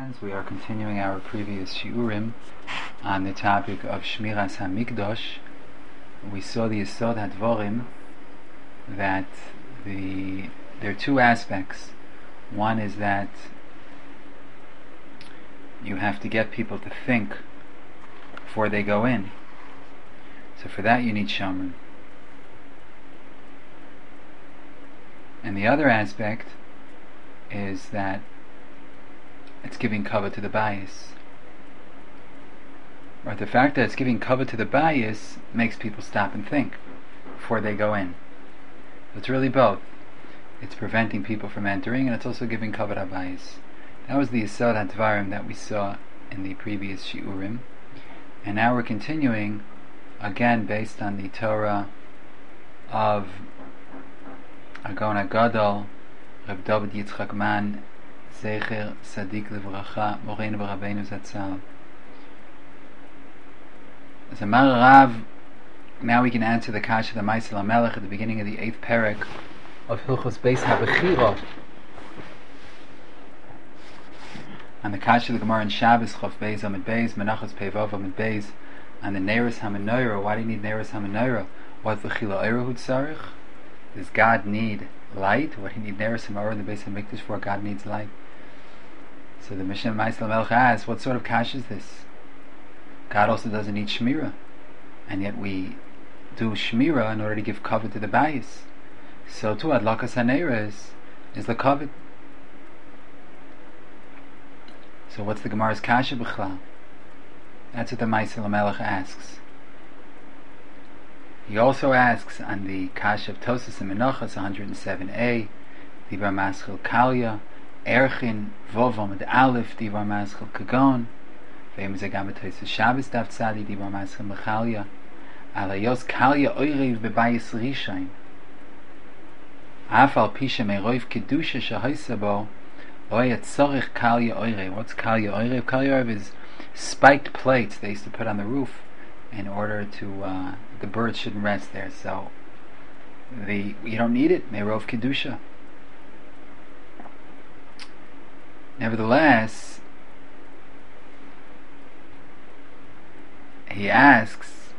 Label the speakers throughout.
Speaker 1: As we are continuing our previous shiurim on the topic of Shmiras HaMikdash, we saw the Yesod HaDvorim that there are two aspects. One is that you have to get people to think before they go in. So for that you need Shomrim. And the other aspect is that it's giving cover to the bias. Or the fact that it's giving cover to the bias makes people stop and think before they go in. It's really both. It's preventing people from entering, and it's also giving cover to bias. That was the Yesod HaDvarim that we saw in the previous shiurim. And now we're continuing, again based on the Torah of Agon HaGadol, Reb David Yitzchak Man, Zecher Sadik Livracha, Moreinu V'Rabbeinu Zatzal. As a Rav, now we can answer the Kasha the Maisel HaMelech at the beginning of the 8th parak of Hilchos Beis HaBechira. And the Kasha the Gemara in Shabbos, Chof Beis Amid Beis, Menachos Peivav Amid Beis, and the Neiros HaMenorah. Why do you need Neiros HaMenorah? What V'chila Eira Hu Tzarich? Does God need light? What do you need Neiros HaMenorah in the Beis HaMikdash for? God needs light. So the Mishnah Maisel HaMelech asks, what sort of Kasha is this? God also doesn't need Shmirah, and yet we do Shmirah in order to give cover to the bias. So too, Adlakas HaNeiros is the cover. So what's the Gemara's Kasha B'chlal? That's what the Maisel HaMelech asks. He also asks on the Kasha of Tosas and Menachos 107a, Divar Maschil Kalya, Erchin Vovom and Aleph, Divar Maschil Kagon, Ve'im Zegam Tosas Shabbos Daf Tzadi, Divar Maschil Mechalya, Alayos Kalya Oirev Bebayis Rishain, Afal Pisha Meroiv Kedusha Shahaisabo, Oyat Tzorich Kalya Oirev. What's Kalya Oirev? Kalya Oirev is spiked plates they used to put on the roof in order to the birds shouldn't rest there. So you don't need it. Merov Kedusha. Nevertheless, he asks,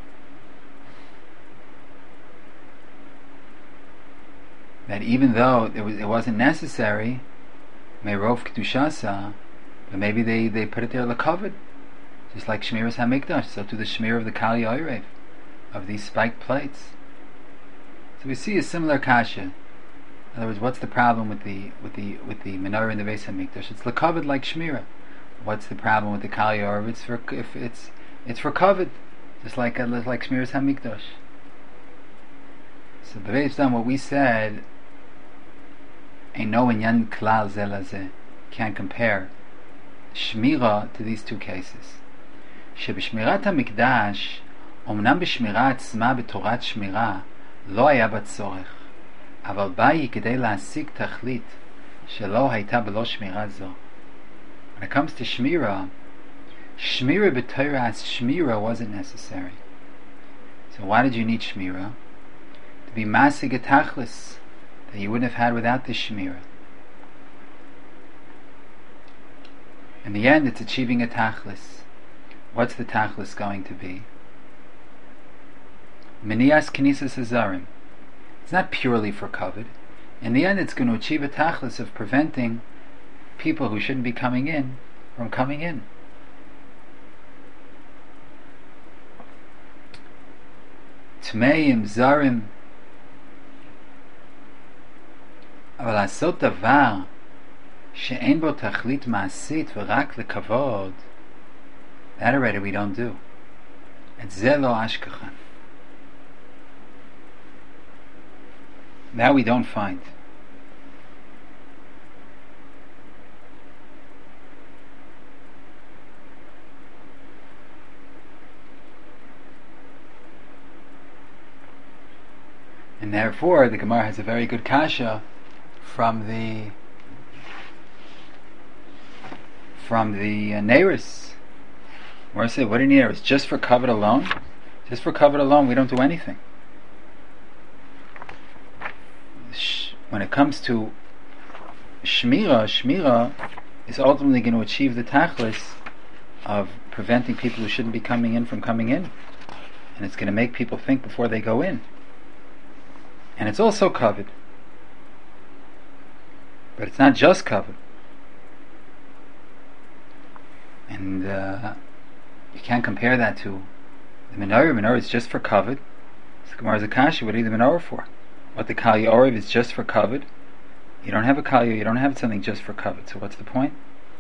Speaker 1: that even though it wasn't necessary, Merov Kedushasa, but maybe they put it there covered, just like Shmiras HaMikdash. So to the Shmir of the Kali Oirev, of these spiked plates. So we see a similar kasha. In other words, what's the problem with the menorah in the Beis HaMikdash? It's covered like Shmira. What's the problem with the Kali Oirev? It's for covered, just like Shmiras HaMikdash. So based on what we said, ain't no inyan klal zelazeh, can't compare Shmira to these two cases. שבשמירת המקדש, אמנם בשמירה עצמה בתורת שמירה, לא היה בה צורך, אבל בה היא כדי להשיג תכלית שלא הייתה בלא שמירה זו. When it comes to Shmira, Shmira b'Torah as Shmira wasn't necessary. So why did you need Shmira? To be masig a tachlis that you wouldn't have had without the Shmira. In the end, it's achieving a tachlis. What's the tachlis going to be? Minias Knesses Hazarim. It's not purely for covet. In the end, it's going to achieve a tachlis of preventing people who shouldn't be coming in from coming in. Tmeim Zarim. אבל לעשות דבר שאין בו תכלית מעשית ורק לכבוד, that already we don't do. את זה לא אשכחן. That we don't find. And therefore the Gemara has a very good kasha from the Neiros. Where I say, what do you need? It's just for covet alone? Just for covet alone, we don't do anything. When it comes to Shmira, is ultimately going to achieve the tachlis of preventing people who shouldn't be coming in from coming in, and it's going to make people think before they go in. And it's also covered, but it's not just covered. And you can't compare that to the menorah. Menorah is just for covered. So Gemara's Akasha, what are the menorah for? What the Kal Yorev is just for covered. You don't have a Kal, you don't have something just for covered. So what's the point?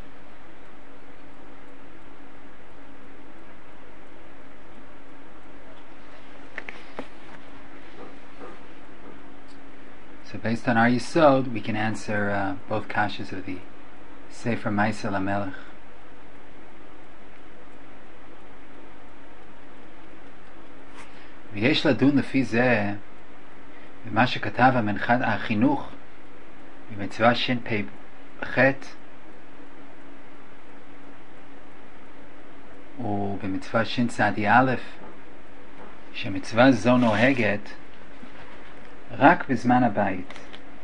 Speaker 1: So based on our Yisod, we can answer both kashas of the Sefer Maaseh LaMelech. ויש לדון לפי זה במה שכתב המנחת החינוך במצווה ש"פ ובמצווה ש"צ"א, שמצווה זו נוהגת רק בזמן הבית.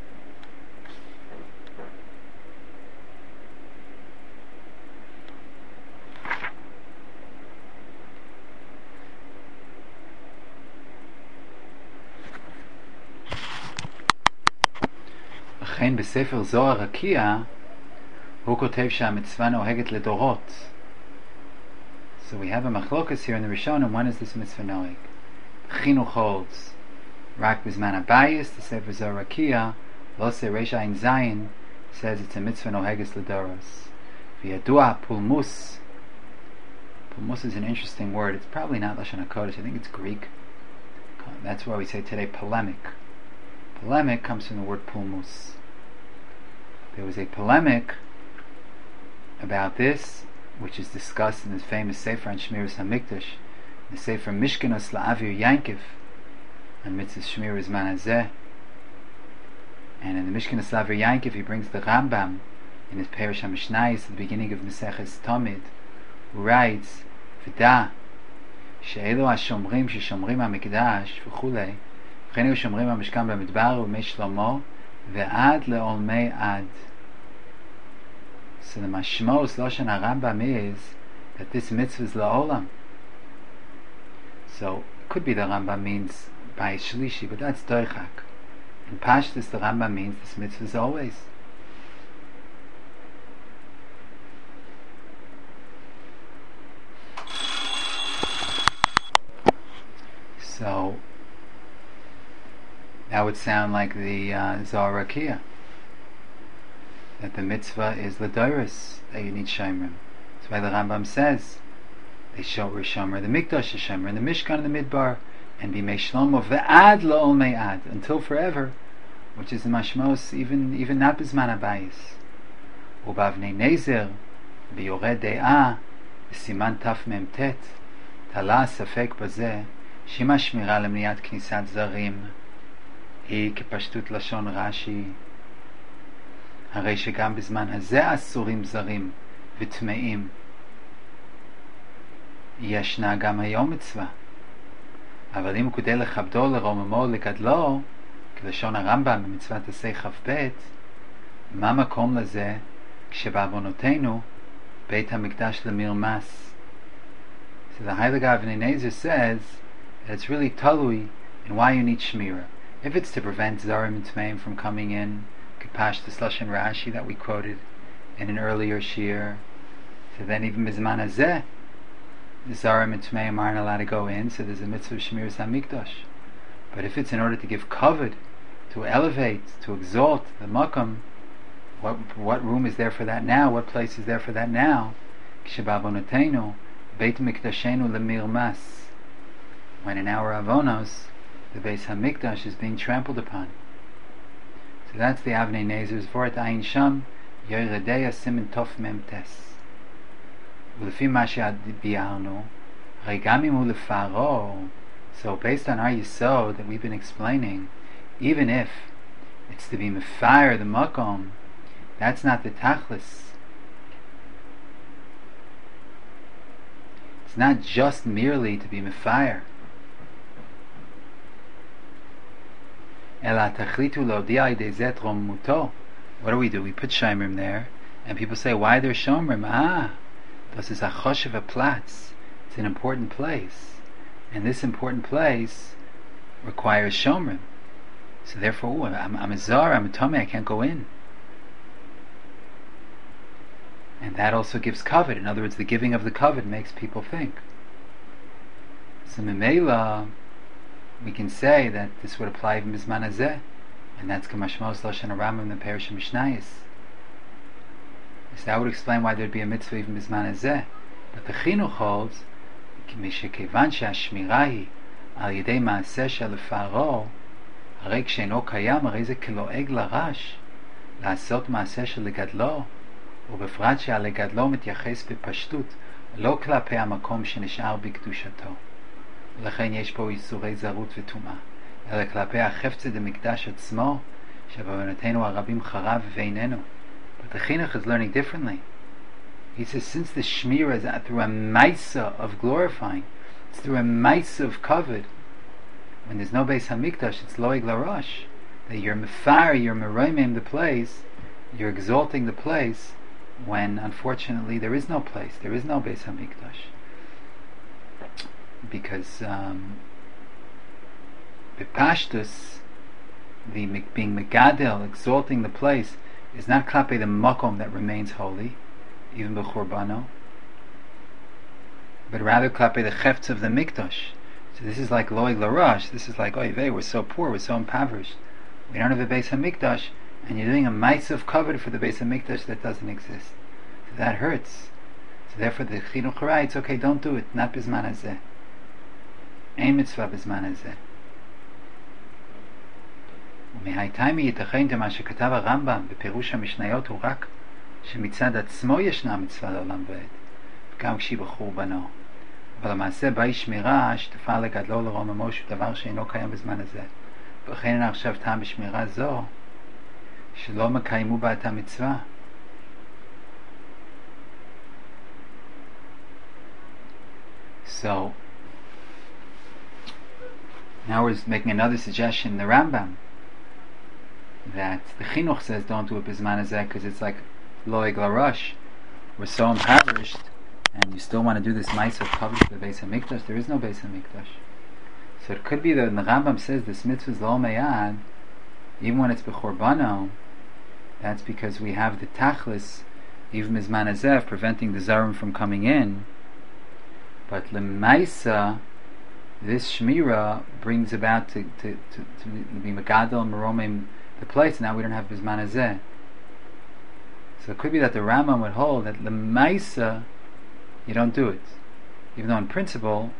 Speaker 1: לכן בספר זוהר רקיע הוא כותב שהמצווה נוהגת לדורות. So we have a machlokas here in the Rishon, and when is this mitzvah noheg? Chinuch holds rak b'zman habayis. The Sefer Zohar Rakia, Lose Reish Ayin Zayin, says it's a mitzvah noheges ledoros. V'yadua pulmus. Pulmus is an interesting word. It's probably not Lashon HaKodesh. I think it's Greek. That's why we say today polemic. Polemic comes from the word pulmus. There was a polemic about this, which is discussed in the famous Sefer on Shmiras HaMikdash, the Sefer Mishkenos La'avir Yankiv, and Mitzvah Shmiras Zman Hazeh. And in the Mishkenos La'avir Yankiv, he brings the Rambam in his Perush HaMishnayos at the beginning of Maseches Tamid, who writes, V'da, she'elu ha'shomrim she'shomrim ha'mikdash, v'chulei, v'chen hu shomrim ha'mishkan b'midbar u'mei shlomo, ve'ad le'olmei ad. So the Mashmos Lashon HaRambam is that this mitzvah is la'olam. So it could be the Rambam means by Shlishi, but that's doichak. In Pashtus the Rambam means this mitzvah is always. So that would sound like the Zohar Rakia, that the mitzvah is l'doros, that you need shomrim. That's why the Rambam says they shomer the mikdash is shomer, and the mishkan and the midbar, and bimei shlomo ve'ad la'olmei ad, until forever, which is the mashmos even not b'zman habayis. Ubavnei nezer biyored de'ah b'siman taf mem tet tala safek bazeh shima shmira lemniat knisat zarim היא כפשטות לשון רש"י, הרי שגם בזמן הזה אסורים זרים וטמאים, ישנה גם היום מצווה, אבל אם כדי לכבדו, לרוממו, לגדלו, כלשון הרמב"ם במצוות עשה כ"ב, מה מקום לזה כשבעוונותינו בית המקדש למרמס? So the Heilige Avnei Nezer says that it's really talui in why you need shmirah. If it's to prevent Zarim and Tmeim from coming in, Kapash the Slush and Rashi that we quoted in an earlier shir, so then even Mizman Hazeh, the Zarim and Tmeim aren't allowed to go in, so there's a mitzvah of Shemiras HaMikdash. But if it's in order to give kavod, to elevate, to exalt the Makam, what room is there for that now? What place is there for that now? K'shebavonotenu, Beit Mikdashenu lemirmas. When in our avonos, the Beis HaMikdash is being trampled upon. So that's the Avnei Nezer's Vort Ayin Sham Yeredeya Simen Tov Mem Tes. Ulefi ma she'biarnu, Regami mu lefaro. So based on our Yisod that we've been explaining, even if it's to be mefayer the makom, that's not the tachlis. It's not just merely to be mefayer. What do we do? We put shayimrim there, And people say, why there's Shomrim? This is a Choshev Platz. It's an important place. And this important place requires Shomrim. So therefore, I'm a Zar, I'm a Tomei, I can't go in. And that also gives kavod. In other words, the giving of the kavod makes people think. So Memela, we can say that this would apply even Bizman Hazeh, and that's Kamashmos Lashon Rambam in the Parish of Mishnayos. So that would explain why there'd be a mitzvah even Bizman Hazeh. But the Chinuch holds, Kevan she'ashmira hi al yedei maaseh shel Faro, הרי כשאינו קיים, הרי זה כלועג לרש לעשות מעשה של לגדלו, ובפרט שהלגדלו מתייחס בפשטות לא כלפי המקום שנשאר בקדושתו, ולכן יש פה איסורי זרות וטומאה, אלא כלפי החפצה דמקדש עצמו שבעוונותינו הרבים חרב ואיננו. But the Chinuch is learning differently. He says, since the Shmira is through a Maisa of glorifying, it's through a Maisa of kavod. When there's no Beis Hamikdash, it's Loig Larosh. That you're Mefar, you're Meroimim the place, you're exalting the place, when unfortunately there is no place, there is no Beis Hamikdash. Because Bepashtus, the being Megadel, exalting the place, is not Klape the Makom that remains holy, even B'Chorbano, but rather Klape the Chefts of the Mikdash. So this is like Loig Larosh, this is like, oy vey, we're so poor, we're so impoverished, we don't have a Beis HaMikdash, and you're doing a mice of kavod for the Beis HaMikdash that doesn't exist. So that hurts. So therefore the Chinuch writes, okay, don't do it, not Bizman Hazeh. Ein mitzvah Bizman Hazeh. ומהייתיים ייתכן דמה שכתב הרמב"ם בפירוש המשניות הוא רק שמצד עצמו ישנה מצווה לעולם ועד, גם כשהיא בחורבנו. אבל למעשה באי שמירה שתפעל לגדלו לרוממו שהוא דבר שאינו קיים בזמן הזה. וכן אין עכשיו טעם בשמירה זו שלא מקיימו בה את המצווה. So now we're making another suggestion in the Rambam that the Chinuch says don't do it b'zman hazeh because it's like Loig Larosh, we're so impoverished and you still want to do this mice of kavod for the Beis HaMikdash. There is no Beis HaMikdash. So it could be that when the Rambam says this mitzvah is lo meyad, even when it's b'chorbano, that's because we have the tachlis, even b'zman hazeh, preventing the zarim from coming in. But l'maisa, this shmira brings about to be megadol and meromim the place. Now we don't have b'zman hazeh. So it could be that the Rambam would hold that l'maisa you don't do it, even though in principle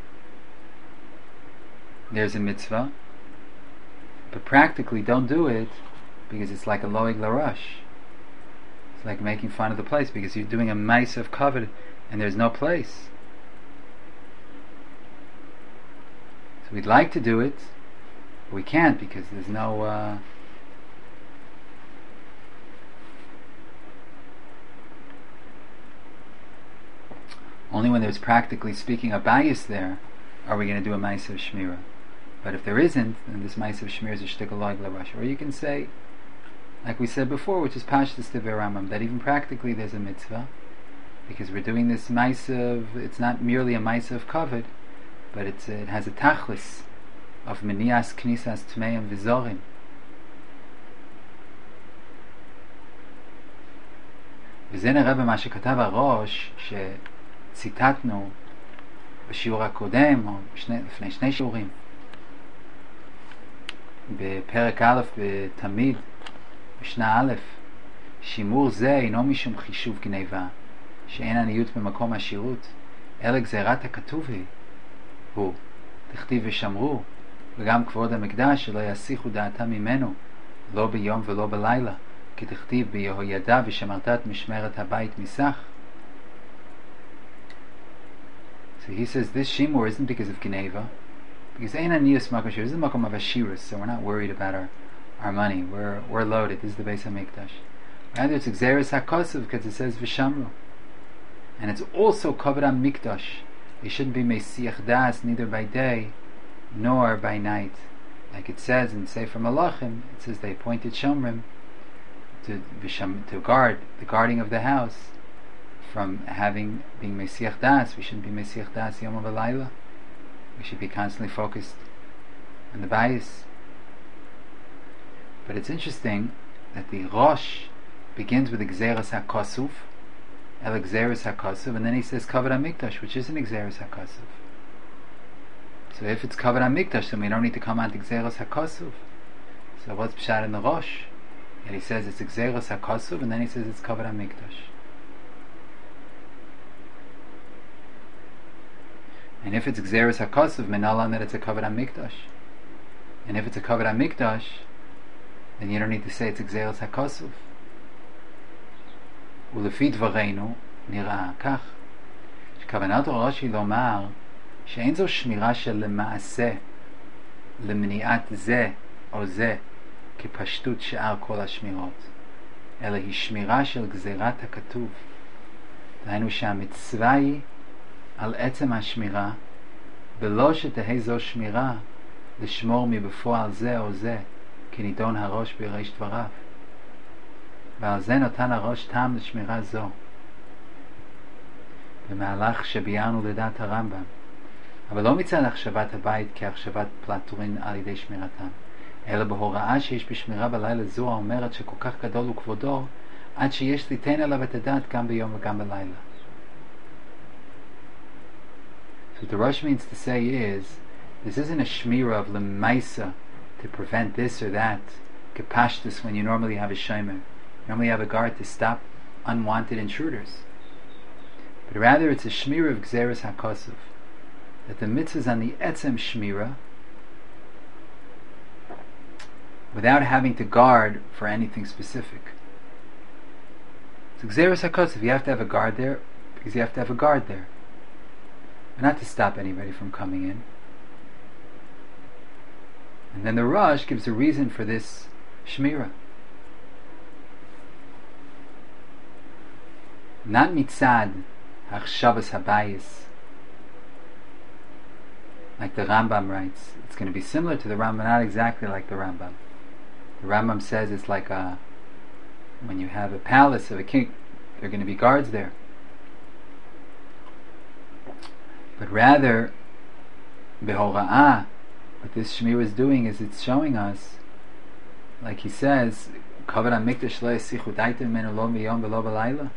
Speaker 1: there's a mitzvah, but practically don't do it because it's like a loig larosh. It's like making fun of the place because you're doing a mice of kavod and there's no place. So we'd like to do it, but we can't because there's no only when there's practically speaking a bias there are we going to do a mice of shmira. But if there isn't, then this mice of shmira is a shtickle loig larosh. Or you can say, like we said before, which is Pashtus Devei Rambam, that even practically there's a mitzvah, because we're doing this mice of, it's not merely a mice of kavod, but it has a tachlis of menias knisas tmeim v'zorim. וזה נראה במה שכתב הראש שציטטנו בשיעור הקודם, או לפני שני שיעורים, בפרק א' בתמיד, משנה א', שימור זה אינו משום חישוב גניבה, שאין עניות במקום השירות, אלא גזירת הכתוב הוא, תכתיב ושמרו, וגם כבוד המקדש שלא יסיחו דעתם ממנו, לא ביום ולא בלילה, כי תכתיב ביהוידע ושמרת את משמרת הבית מסך. So he says this shimur isn't because of Geneva, because ein aniyus makom shir. This is the makom of Ashirus, so we're not worried about our money. We're loaded. This is the Beis HaMikdash. Rather, it's Gzeres HaKosav because it says V'shamru, and it's also kavod HaMikdash. It shouldn't be meisiach das neither by day nor by night, like it says in Sefer Malachim. It says they appointed Shomrim to to guard the guarding of the house from being Mesiach Das. We shouldn't be Mesiach Das Yom V'Layla. We should be constantly focused on the bias. But it's interesting that the Rosh begins with Gzeras HaKosuf, El Gzeras HaKosuf, and then he says Kavod HaMikdash, which isn't Gzeras HaKosuf. So if it's Kavod HaMikdash, then we don't need to come on to Gzeras HaKosuf. So what's Pshat in the Rosh? And he says it's Gzeras HaKosuf, and then he says it's Kavod HaMikdash. And if it's Gzeras HaKosuf, menalan that it's a Kavod HaMikdash. And if it's a Kavod HaMikdash, then you don't need to say it's Gzeras HaKosuf. ולפי דברינו נראה כך שכוונת רש"י לומר שאין זו שמירה של למעשה למניעת זה או זה כפשטות שאר כל השמירות, אלא היא שמירה של גזירת הכתוב. דהיינו שהמצווה היא על עצם השמירה, ולא שתהא זו שמירה לשמור מבפועל זה או זה כנידון הראש בריש דבריו. ועל זה נתן הראש טעם לשמירה זו במהלך שביארנו לדעת הרמב"ם, אבל לא מצד החשבת הבית כהחשבת פלטורין על ידי שמירתם, אלא בהוראה שיש בשמירה בלילה זו האומרת שכל כך גדול הוא כבודו עד שיש ליתן עליו את הדעת גם ביום וגם בלילה. So what the Rosh means to say is, this isn't a shmira of lemaisa to prevent this or that, kapashtus, when you normally have a shomer. Normally you have a guard to stop unwanted intruders. But rather it's a shmira of Gzeras HaKosuf, that the mitzvah is on the etzem shmira, without having to guard for anything specific. So Gzeras HaKosuf, you have to have a guard there, because you have to have a guard there. But not to stop anybody from coming in. And then the Rosh gives a reason for this shmira. Not mitzad hachshavas habayis, like the Rambam writes. It's going to be similar to the Rambam, not exactly like the Rambam. The Rambam says it's like when you have a palace of a king, there are going to be guards there. But rather, behora'ah, what this shmir is doing is it's showing us, like he says, Kavod HaMikdash lo yasichu daitem menu lo miyom v'lo b'layla,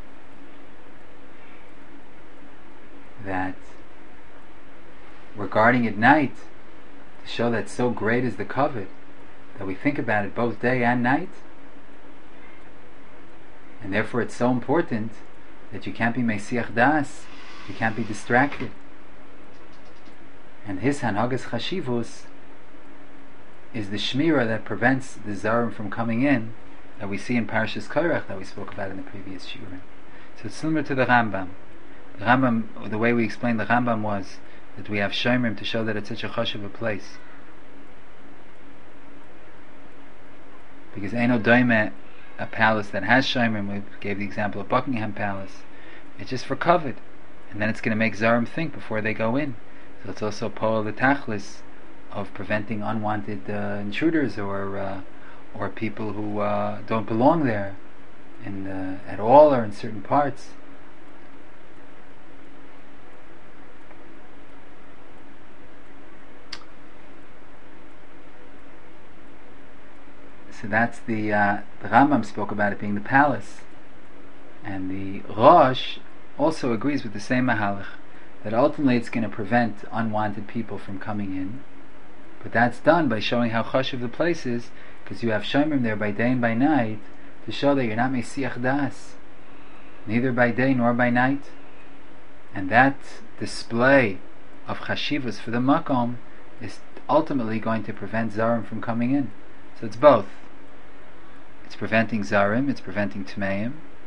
Speaker 1: that we're guarding at night to show that so great is the kavod that we think about it both day and night, and therefore it's so important that you can't be mesiach das, you can't be distracted. And his hanhagas chashivus is the shmira that prevents the zarim from coming in, that we see in Parashas Korach that we spoke about in the previous shiurim. So it's similar to the Rambam. The Rambam, the way we explained the Rambam was that we have shomrim to show that it's such a chashuv a place. Because Eino Doime, a palace that has shomrim, we gave the example of Buckingham Palace, it's just for kavod, and then it's going to make zarim think before they go in. So it's also po'al l'tachlis of preventing unwanted intruders or people who don't belong there at all or in certain parts. So that's the Rambam spoke about it being the palace, and the Rosh also agrees with the same mahalach, that ultimately it's going to prevent unwanted people from coming in, but that's done by showing how chashuv the place is, because you have shomrim there by day and by night to show that you're not mesiach das, neither by day nor by night, and that display of chashivas for the makom is ultimately going to prevent zarim from coming in. So it's both. It's preventing zarim, it's preventing tmeim,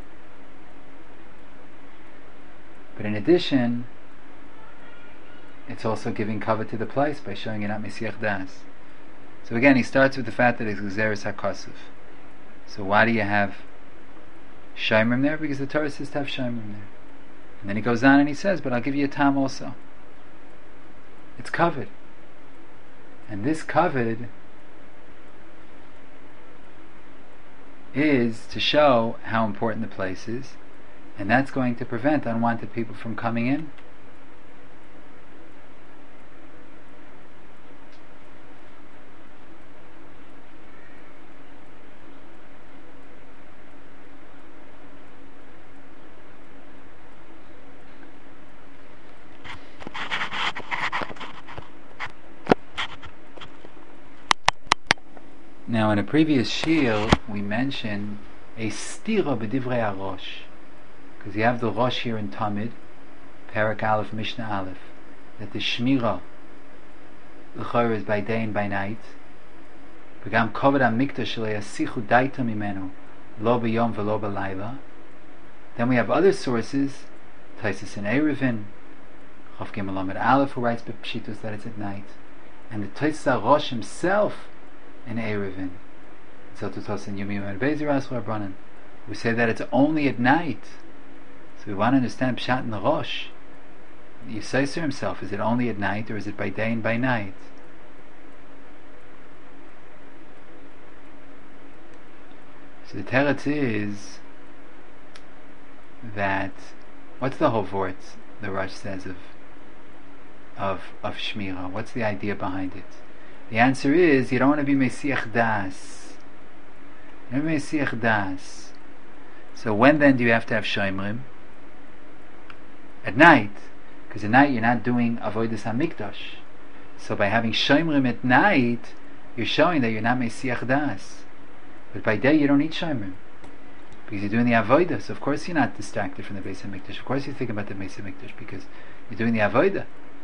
Speaker 1: but in addition, it's also giving kavod to the place by showing you're not mesiach das. So again, he starts with the fact that it's Gzeras HaKosuf. So why do you have shomrim there? Because the Torah says to have shomrim there. And then he goes on and he says, but I'll give you a tam also. It's kavod. And this kavod is to show how important the place is, and that's going to prevent unwanted people from coming in. Now, in a previous shiur, we mentioned a stira b'divrei harosh, because you have the rosh here in Tamid, Parak Aleph, Mishnah Aleph, that the shmira l'chor is by day and by night. V'gam koved hamikdash lo yasichu daita mimenu lo b'yom v'lo b'layla. Then we have other sources, Taisus and Eruvin, Chav Gimel Lamed Aleph, who writes b'pshitus that it's at night, and the Taisus HaRosh himself in Eruvin, so to Tos and Yomim and Beziras Rabbanan, we say that it's only at night. So we want to understand Pshat in the Rosh. Yisaiser himself, is it only at night or is it by day and by night? So the teretz is that, what's the whole vort the Rosh says of Shmira? What's the idea behind it? The answer is, you don't want to be Mesiach Das. You don't Mesiach Das. So when then do you have to have Shoimrim? At night. Because at night you're not doing Avodas HaMikdash. So by having Shoimrim at night, you're showing that you're not Mesiach Das. But by day you don't need Shoimrim. Because you're doing the Avodah. So of course you're not distracted from the Beis HaMikdash. Of course you're thinking about the Beis HaMikdash because you're doing the Avodah.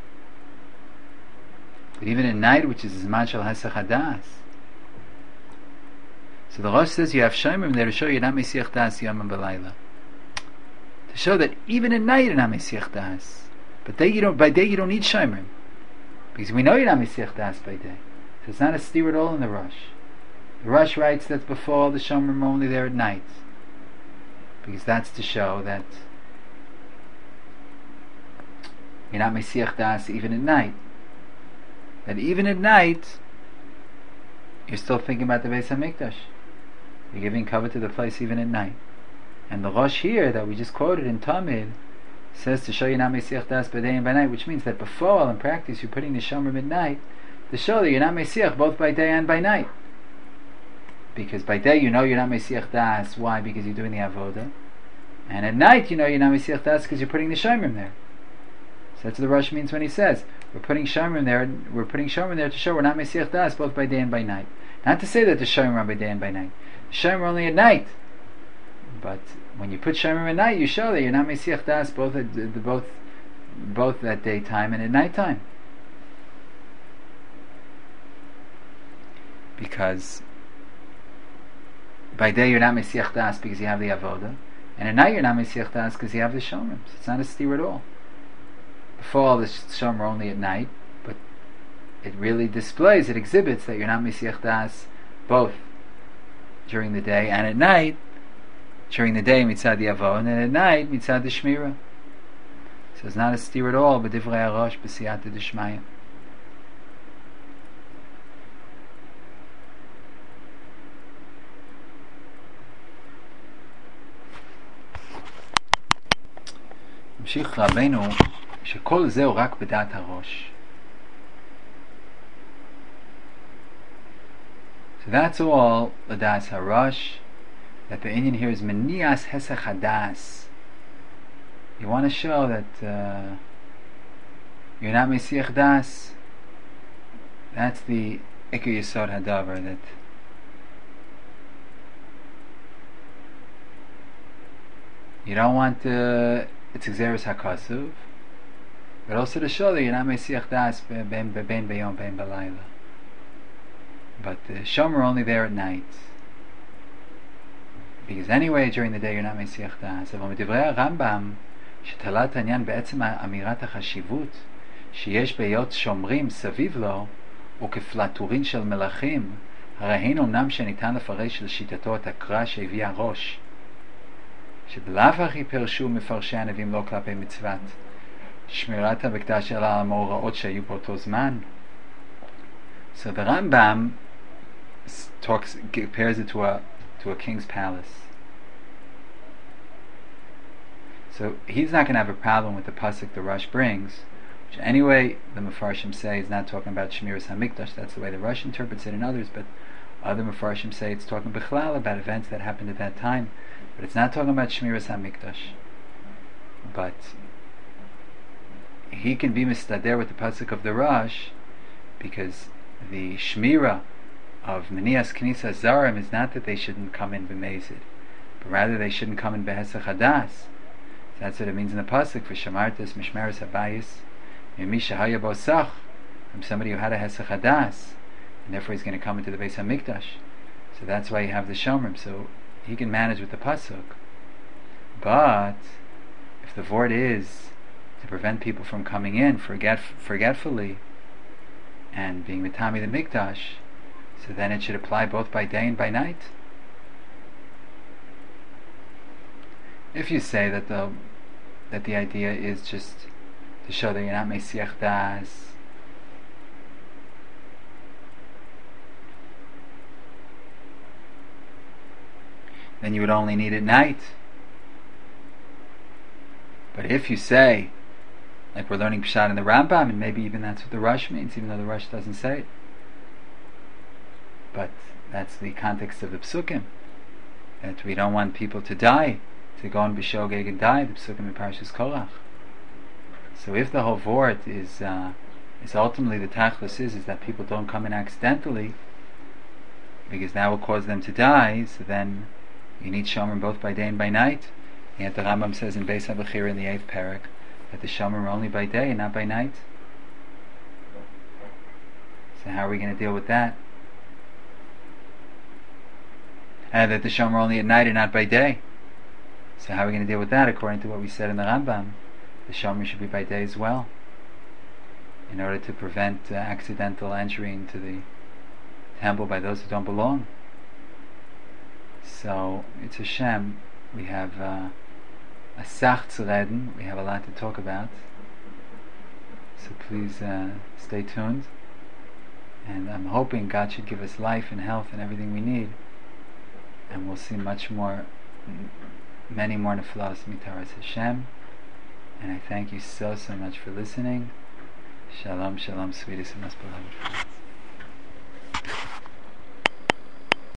Speaker 1: But even at night, which is Zman Shel Hesach HaDas. So the Rosh says you have Shoimrim there to show you're not Mesiach Das Yom and B'layla. To show that even at night you're not Mesiach Das. But by day you don't need Shoimrim. Because we know you're not Mesiach Das by day. So it's not a steer at all in the Rosh. The Rosh writes that before the Shoimrim are only there at night. Because that's to show that you're not Mesiach Das even at night. That even at night, you're still thinking about the Beis HaMikdash. You're giving cover to the place even at night. And the Rosh here that we just quoted in Tamid says to show you not Mesiach Das by day and by night, which means that before, in practice, you're putting the Shomer at night to show that you're not Mesiach both by day and by night. Because by day you know you're not Mesiach Das. Why? Because you're doing the Avodah. And at night you know you're not Mesiach Das because you're putting the Shomer there. So that's what the Rosh means when he says we're putting Shomer there. We're putting Shomer there to show we're not Mesiach Das both by day and by night. Not to say that the Shomer are by day and by night. The Shomer are only at night. But when you put Shomer at night, you show that you're not Mesiach Das both at daytime and at nighttime. Because by day you're not Mesiach Das because you have the Avodah, and at night you're not Mesiach Das because you have the Shomer. So it's not a steer at all. Before all, the Shomer only at night, but it really displays, it exhibits that you're not Mesiach Das both during the day and at night. During the day mitzad the Avodah, and then at night mitzad the Shmira. So it's not a steer at all, but divrei harosh b'siyata d'shmaya. המשיך רבנו שכל זהו רק בדעת הראש. So that's all the das harosh. That the Indian here is Menias Hesach Hadas. You want to show that you're not Mesiach Das. That's the Iker Yesod Hadavar, that you don't want it's Xeris HaKasuv, but also to show that you're not Mesiach Das Ben Beyom Ben Balayla. But the Shomer only there at night. Because anyway, during the day you're not Mesiach Das. אבל מדברי הרמב"ם, שתלת העניין בעצם אמירת החשיבות שיש בהיות שומרים סביב לו, וכפלטורין של מלאכים, הרי הן אמנם שניתן לפרש לשיטתו את הקרא שהביא הראש, שבלאו הכי פירשו מפרשי הנביאים לא כלפי מצוות שמירת המקדש אלא על המאורעות שהיו באותו זמן. So the Rambam compares it to to a king's palace. So he's not going to have a problem with the pasuk the Rosh brings, which anyway the Mefarshim say is not talking about Shmiras HaMikdash. That's the way the Rosh interprets it, and others, but other Mefarshim say it's talking Bichlal about events that happened at that time, but it's not talking about Shmiras HaMikdash. But he can be mistader with the pasuk of the Rosh, because the Shmira of Menias Knisa Zarim is not that they shouldn't come in b'mezid, but rather they shouldn't come in behesach hadas. So that's what it means in the pasuk for Shamartas Mishmeres Habayis Misha Haya Bosach, from somebody who had a hesach hadas, and therefore he's going to come into the Beis Hamikdash. So that's why you have the Shomrim. So he can manage with the pasuk. But if the vort is to prevent people from coming in forgetfully and being mitami the mikdash, so then it should apply both by day and by night. If you say that the idea is just to show that you're not mesiach das, then you would only need at night. But if you say, like we're learning Pshat in the Rambam, and maybe even that's what the Rosh means, even though the Rosh doesn't say it, but that's the context of the Psukim, that we don't want people to die, to go and b'shogeg and die, the Psukim in Parshas Korach. So if the whole vort is ultimately the tachlis is that people don't come in accidentally, because that will cause them to die, so then you need Shomer both by day and by night. And the Rambam says in Beis HaBechira in the 8th parak that the Shomer are only by day and not by night. So how are we going to deal with that? And that the Shomer are only at night and not by day. So how are we going to deal with that according to what we said in the Rambam? The Shomer should be by day as well, in order to prevent accidental entry into the temple by those who don't belong. So it's a Shem. We have a sach zu reden. We have a lot to talk about. So please stay tuned. And I'm hoping God should give us life and health and everything we need. And we'll see many more neflas mitaras Hashem. And I thank you so much for listening. Shalom, shalom, sweetest and most beloved.